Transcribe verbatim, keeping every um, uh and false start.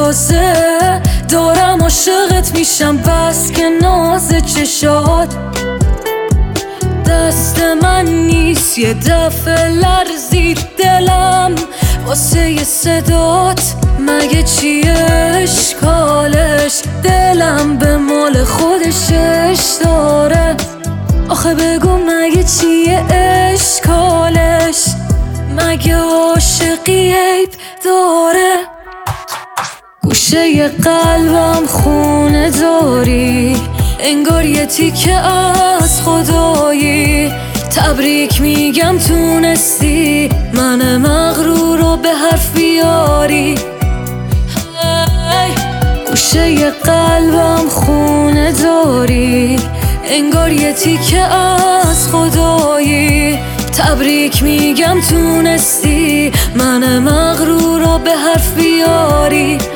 تازه دارم عاشقت میشم، بس که ناز چشات دست من نیست. یه دفعه لرزید دلم واسه یه صدات، مگه چیه اشکالش؟ دلم به مال خودشش داره، آخه بگو مگه چیه اشکالش؟ مگه عاشقی عیب داره؟ گوشه ی قلبم خونه داری، انگار یه تیکه از خدایی. تبریک میگم تونستی من مغرور رو به حرف بیاری. گوشه ی قلبم خونه داری، انگار یه تیکه از خدایی. تبریک میگم تونستی من مغرور رو به حرف بیاری.